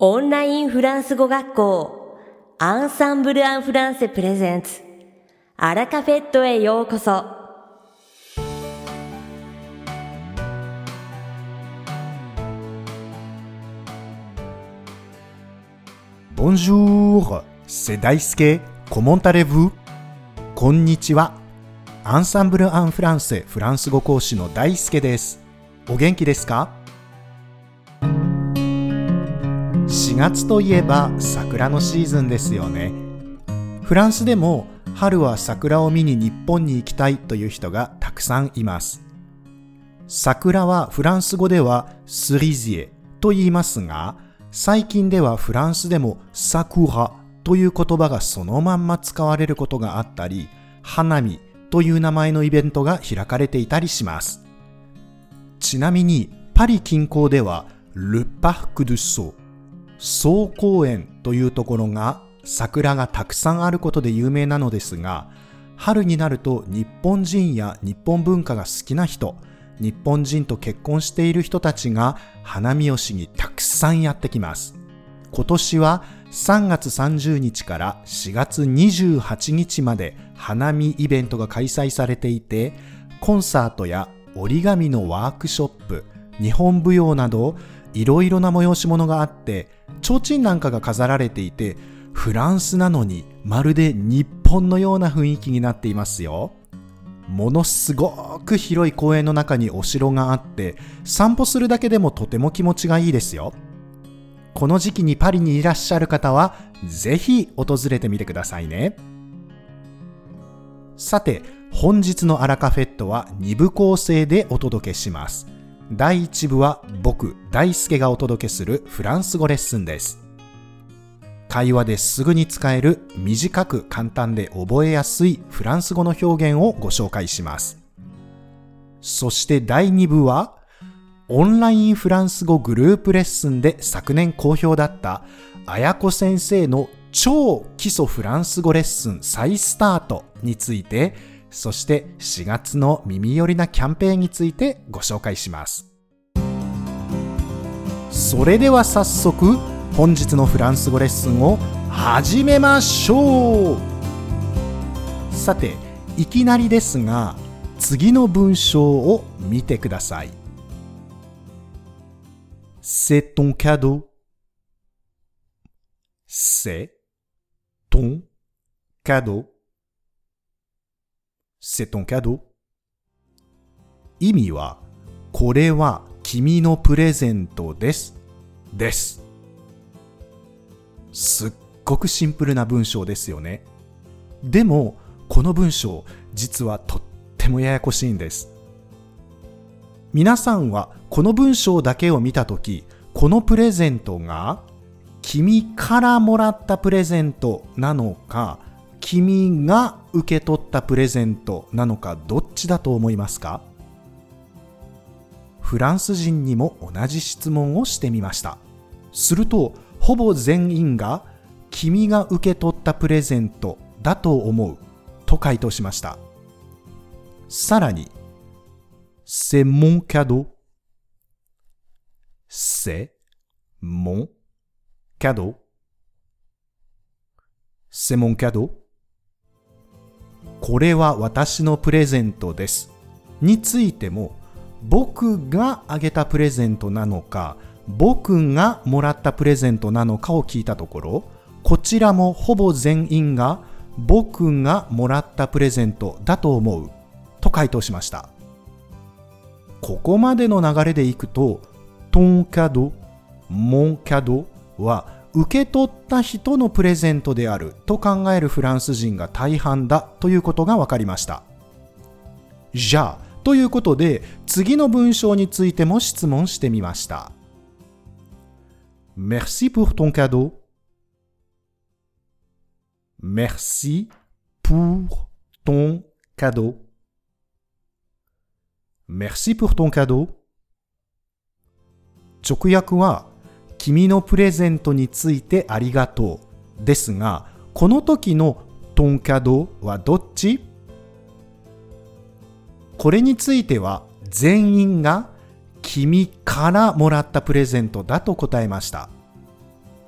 オンラインフランス語学校アンサンブル・アン・フランセプレゼンツアラカフェットへようこそ。 Bonjour, c'est Daisuke. Comment allez-vous? こんにちは。アンサンブル・アン・フランセフランス語講師の大輔です。お元気ですか？4月といえば桜のシーズンですよね。フランスでも春は桜を見に日本に行きたいという人がたくさんいます。桜はフランス語ではスリジエと言いますが、最近ではフランスでもサクラという言葉がそのまんま使われることがあったり、花見という名前のイベントが開かれていたりします。ちなみにパリ近郊ではルパーク・ドゥ・ソー総公園というところが桜がたくさんあることで有名なのですが、春になると日本人や日本文化が好きな人、日本人と結婚している人たちが花見をしにたくさんやってきます。今年は3月30日から4月28日まで花見イベントが開催されていて、コンサートや折り紙のワークショップ、日本舞踊などいろいろな催し物があって、提灯なんかが飾られていて、フランスなのにまるで日本のような雰囲気になっていますよ。ものすごく広い公園の中にお城があって、散歩するだけでもとても気持ちがいいですよ。この時期にパリにいらっしゃる方はぜひ訪れてみてくださいね。さて、本日のアラカフェットは2部構成でお届けします。第1部は僕、大輔がお届けするフランス語レッスンです。会話ですぐに使える短く簡単で覚えやすいフランス語の表現をご紹介します。そして第2部はオンラインフランス語グループレッスンで昨年好評だった綾子先生の超基礎フランス語レッスン再スタートについて、そして4月の耳寄りなキャンペーンについてご紹介します。それでは早速本日のフランス語レッスンを始めましょう。さて、いきなりですが次の文章を見てください。C'est ton cadeau. C'est ton cadeau.C'est ton cadeau. 意味は、これは君のプレゼントです。です。すっごくシンプルな文章ですよね。でも、この文章、実はとってもややこしいんです。皆さんはこの文章だけを見たとき、このプレゼントが君からもらったプレゼントなのか、君が受け取ったプレゼントなのか、どっちだと思いますか？フランス人にも同じ質問をしてみました。すると、ほぼ全員が君が受け取ったプレゼントだと思うと回答しました。さらに、C'est mon cadeau. C'est mon cadeau. C'est mon cadeau.これは私のプレゼントですについても、僕があげたプレゼントなのか、僕がもらったプレゼントなのかを聞いたところ、こちらもほぼ全員が僕がもらったプレゼントだと思うと回答しました。ここまでの流れでいくと、ton cadeau, mon cadeau は受け取った人のプレゼントであると考えるフランス人が大半だということが分かりました。じゃあ、ということで次の文章についても質問してみました。Merci pour ton cadeau. Merci pour ton cadeau. Merci pour ton cadeau. 直訳は君のプレゼントについてありがとうですが、この時のton cadeauはどっち？これについては全員が君からもらったプレゼントだと答えました。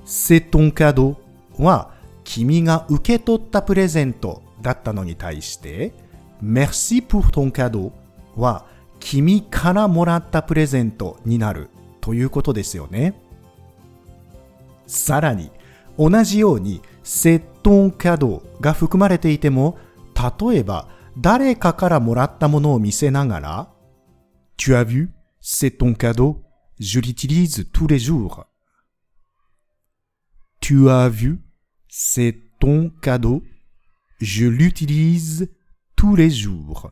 c'est ton cadeau は君が受け取ったプレゼントだったのに対して、merci pour ton cadeau は君からもらったプレゼントになるということですよね。さらに同じように c'est ton cadeau が含まれていても、例えば誰かからもらったものを見せながら Tu as vu, c'est ton cadeau, je l'utilise tous les jours. Tu as vu, c'est ton cadeau, je l'utilise tous les jours.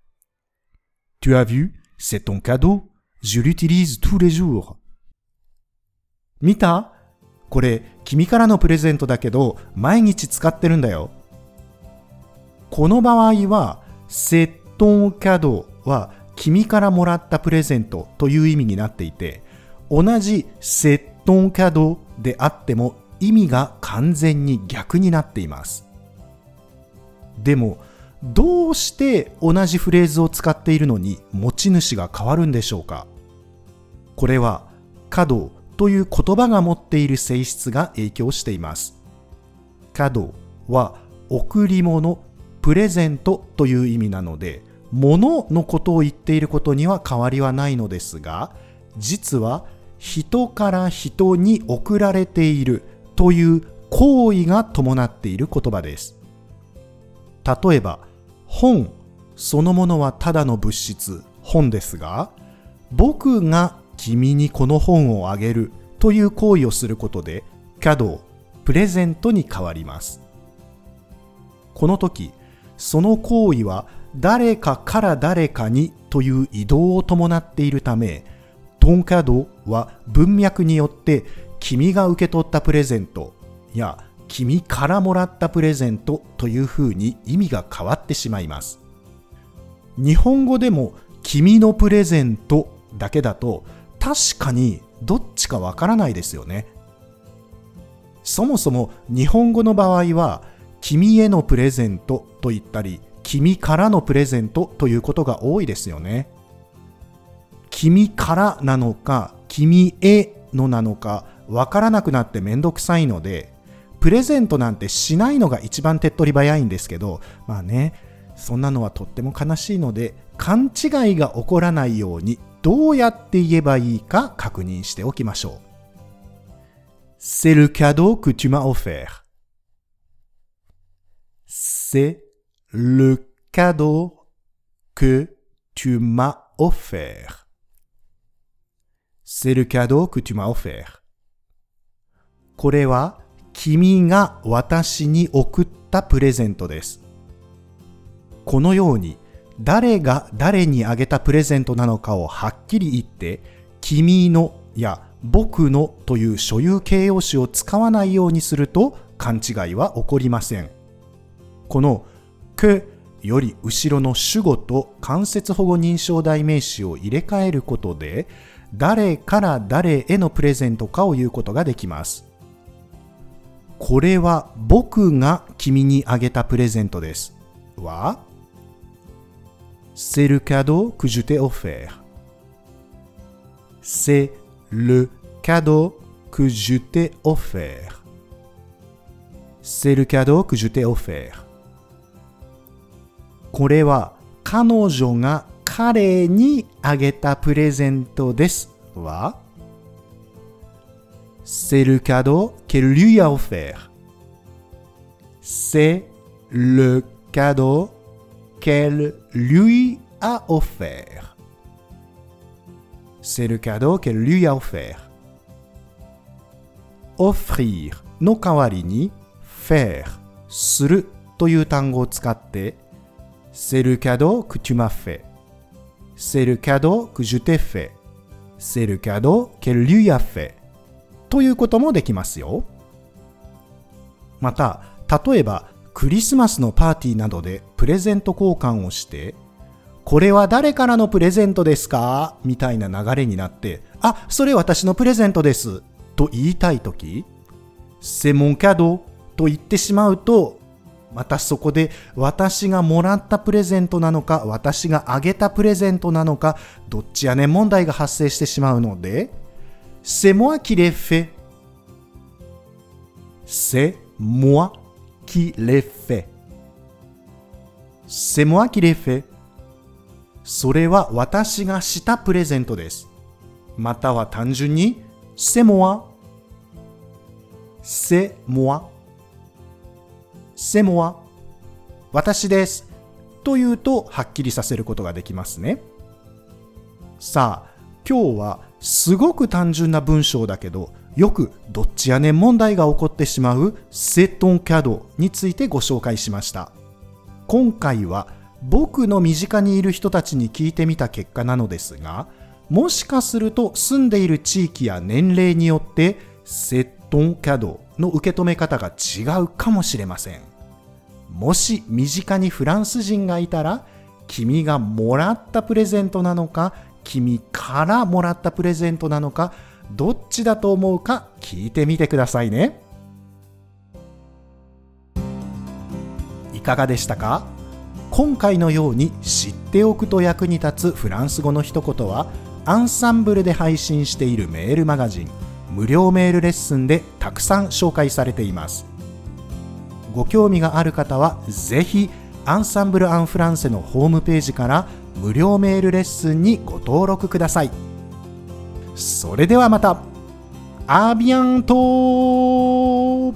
Tu as vu, c'est ton cadeau, je l'utilise tous les jours. 見た？これ君からのプレゼントだけど毎日使ってるんだよ。この場合は c'est ton cadeau は君からもらったプレゼントという意味になっていて、同じ c'est ton cadeau であっても意味が完全に逆になっています。でもどうして同じフレーズを使っているのに持ち主が変わるんでしょうか。これはカドという言葉が持っている性質が影響しています。カドは贈り物、プレゼントという意味なので、物のことを言っていることには変わりはないのですが、実は人から人に贈られているという行為が伴っている言葉です。例えば、本そのものはただの物質、本ですが、僕が君にこの本をあげるという行為をすることで、カド、プレゼントに変わります。この時、その行為は誰かから誰かにという移動を伴っているため、トンカドは文脈によって君が受け取ったプレゼントや君からもらったプレゼントというふうに意味が変わってしまいます。日本語でも君のプレゼントだけだと確かにどっちかわからないですよね。そもそも日本語の場合は君へのプレゼントと言ったり、君からのプレゼントということが多いですよね。君からなのか、君へのなのか、わからなくなってめんどくさいので、プレゼントなんてしないのが一番手っ取り早いんですけど、まあね、そんなのはとっても悲しいので、勘違いが起こらないようにどうやって言えばいいか確認しておきましょう。C'est le cadeau que tu m'as offert.C'est le cadeau que tu m'as offert. C'est le cadeau que tu m'as offert. これは君が私に送ったプレゼントです。このように誰が誰にあげたプレゼントなのかをはっきり言って、君のや僕のという所有形容詞を使わないようにすると勘違いは起こりません。このqueより後ろの主語と間接保護認証代名詞を入れ替えることで、誰から誰へのプレゼントかを言うことができます。これは僕が君にあげたプレゼントですは C'est le cadeau que je t'ai offert. C'est le cadeau que je t'ai offert. C'est le cadeau que je t'ai offert.これは彼女が彼にあげたプレゼントですは C'est le cadeau qu'elle lui a offert. C'est le cadeau qu'elle lui a offert. C'est le cadeau qu'elle lui a offert. Offrir の代わりに faire するという単語を使って、C'est le cadeau que tu m'as fait. C'est le cadeau que je t'ai fait. C'est le cadeau qu'elle lui a fait. ということもできますよ。また、例えばクリスマスのパーティーなどでプレゼント交換をして、これは誰からのプレゼントですかみたいな流れになって、あ、それ私のプレゼントですと言いたいとき、C'est mon cadeau と言ってしまうと、またそこで私がもらったプレゼントなのか私があげたプレゼントなのかどっちやねん問題が発生してしまうので、C'est moi qui l'ai fait C'est moi qui l'ai fait. C'est moi qui l'ai fait. それは私がしたプレゼントです。または単純に C'est moi. C'est moi. C'est moi. 私です。というとはっきりさせることができますね。さあ、今日はすごく単純な文章だけど、よくどっちやねん問題が起こってしまうC'est ton cadeauについてご紹介しました。今回は僕の身近にいる人たちに聞いてみた結果なのですが、もしかすると住んでいる地域や年齢によってC'est ton cadeauの受け止め方が違うかもしれません。もし身近にフランス人がいたら、君がもらったプレゼントなのか、君からもらったプレゼントなのか、どっちだと思うか聞いてみてくださいね。いかがでしたか？今回のように知っておくと役に立つフランス語の一言は、アンサンブルで配信しているメールマガジン、無料メールレッスンでたくさん紹介されています。ご興味がある方はぜひアンサンブル・アン・フランセのホームページから無料メールレッスンにご登録ください。それではまた。アビアント。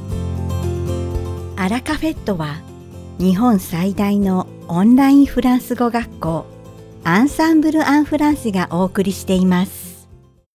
アラカフェットは日本最大のオンラインフランス語学校アンサンブル・アン・フランセがお送りしています。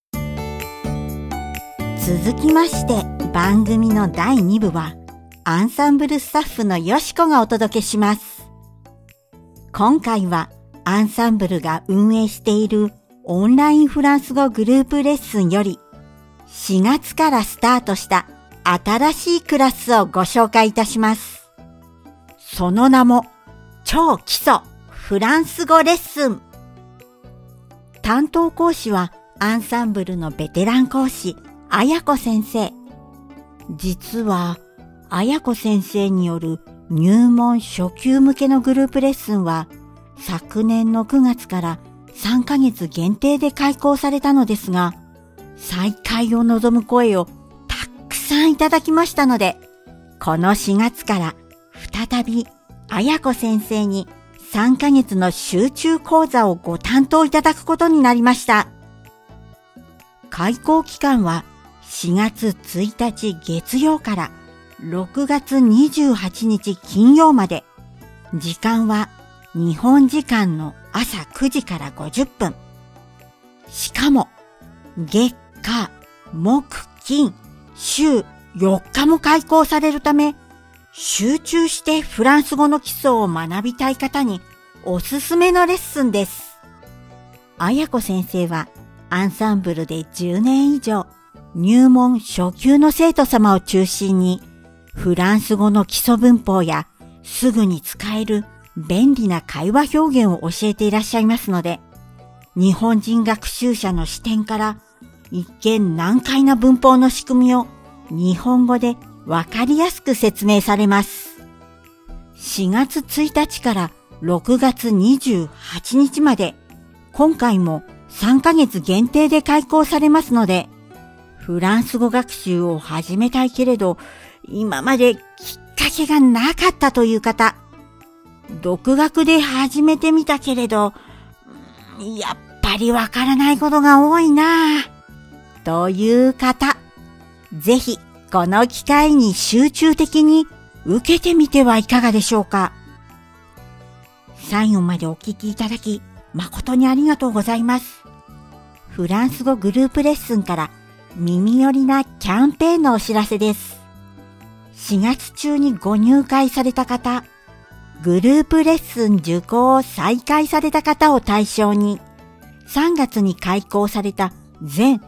続きまして番組の第2部はアンサンブルスタッフのよしこがお届けします。今回はアンサンブルが運営しているオンラインフランス語グループレッスンより4月からスタートした新しいクラスをご紹介いたします。その名も超基礎フランス語レッスン。担当講師はアンサンブルのベテラン講師、あやこ先生。実はあやこ先生による入門初級向けのグループレッスンは昨年の9月から3ヶ月限定で開講されたのですが、再開を望む声をたくさんいただきましたので、この4月から再びあやこ先生に3ヶ月の集中講座をご担当いただくことになりました。開講期間は4月1日月曜から6月28日金曜まで、時間は日本時間の朝9時から50分。しかも、月火木金週4日も開講されるため、集中してフランス語の基礎を学びたい方におすすめのレッスンです。あやこ先生はアンサンブルで10年以上、入門初級の生徒様を中心に、フランス語の基礎文法やすぐに使える便利な会話表現を教えていらっしゃいますので、日本人学習者の視点から一見難解な文法の仕組みを日本語でわかりやすく説明されます。4月1日から6月28日まで、今回も3ヶ月限定で開講されますので、フランス語学習を始めたいけれど、今まできっかけがなかったという方、独学で始めてみたけれど、やっぱりわからないことが多いなぁ、という方、ぜひこの機会に集中的に受けてみてはいかがでしょうか。最後までお聞きいただき、誠にありがとうございます。フランス語グループレッスンから耳寄りなキャンペーンのお知らせです。4月中にご入会された方、グループレッスン受講を再開された方を対象に、3月に開講された全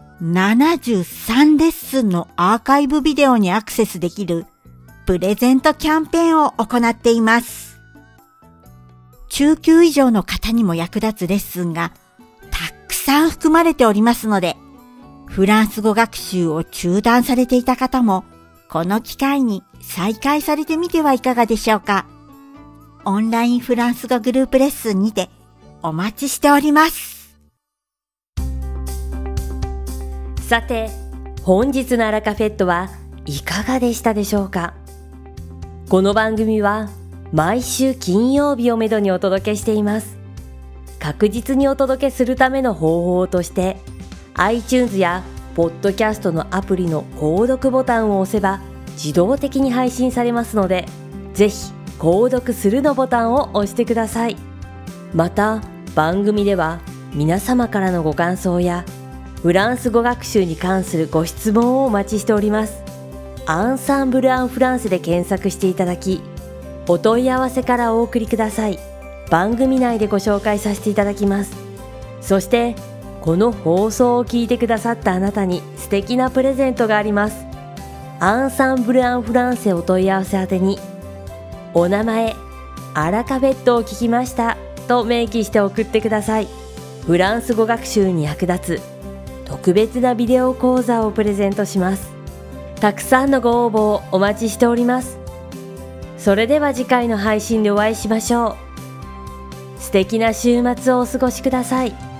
73レッスンのアーカイブビデオにアクセスできるプレゼントキャンペーンを行っています。中級以上の方にも役立つレッスンがたくさん含まれておりますので、フランス語学習を中断されていた方も、この機会に再開されてみてはいかがでしょうか。オンラインフランス語グループレッスンにてお待ちしております。 さて、本日のアラカフェットはいかがでしたでしょうか。この番組は毎週金曜日をめどにお届けしています。確実にお届けするための方法として iTunes やポッドキャストのアプリの購読ボタンを押せば自動的に配信されますので、ぜひ購読するのボタンを押してください。また番組では皆様からのご感想やフランス語学習に関するご質問をお待ちしております。アンサンブル・アン・フランセで検索していただき、お問い合わせからお送りください。番組内でご紹介させていただきます。そしてこの放送を聞いてくださったあなたに素敵なプレゼントがあります。アンサンブル・アン・フランセお問い合わせ宛てに、お名前、アラカフェットを聞きましたと明記して送ってください。フランス語学習に役立つ特別なビデオ講座をプレゼントします。たくさんのご応募をお待ちしております。それでは次回の配信でお会いしましょう。素敵な週末をお過ごしください。